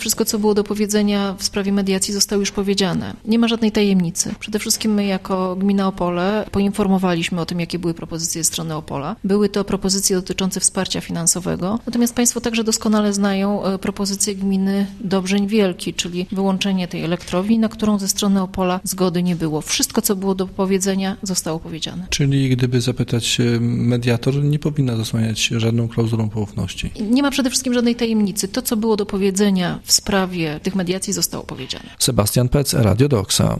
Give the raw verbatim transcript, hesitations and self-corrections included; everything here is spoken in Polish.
Wszystko, co było do powiedzenia w sprawie mediacji, zostało już powiedziane. Nie ma żadnej tajemnicy. Przede wszystkim my jako gmina Opole poinformowaliśmy o tym, jakie były propozycje ze strony Opola. Były to propozycje dotyczące wsparcia finansowego, natomiast Państwo także doskonale znają propozycję gminy Dobrzeń Wielki, czyli wyłączenie tej elektrowni, na którą ze strony Opola zgody nie było. Wszystko, co było do powiedzenia, zostało powiedziane. Czyli gdyby zapytać mediator, nie powinna zasłaniać się żadną klauzulą poufności. Nie ma przede wszystkim żadnej tajemnicy. To, co było do powiedzenia w sprawie tych mediacji, zostało powiedziane. Sebastian Pec, Radio Doxa.